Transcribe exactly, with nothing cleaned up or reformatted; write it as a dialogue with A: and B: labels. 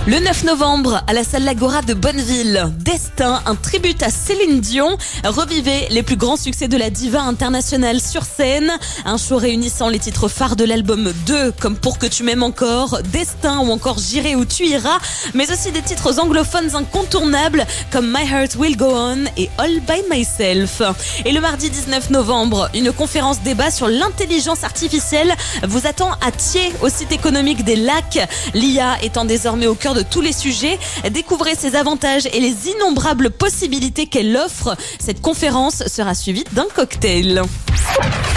A: Le neuf novembre, à la salle L'Agora de Bonneville, Destin, un tribut à Céline Dion. Revivez les plus grands succès de la diva internationale sur scène. Un show réunissant les titres phares de l'album deux, comme Pour que tu m'aimes encore, Destin ou encore J'irai où tu iras, mais aussi des titres anglophones incontournables comme My Heart Will Go On et All By Myself. Et le mardi dix-neuf novembre, une conférence débat sur l'intelligence artificielle vous attend à Thiers, au site économique des Lacs. L'I A étant désormais au cœur de tous les sujets, découvrez ses avantages et les innombrables possibilités qu'elle offre. Cette conférence sera suivie d'un cocktail.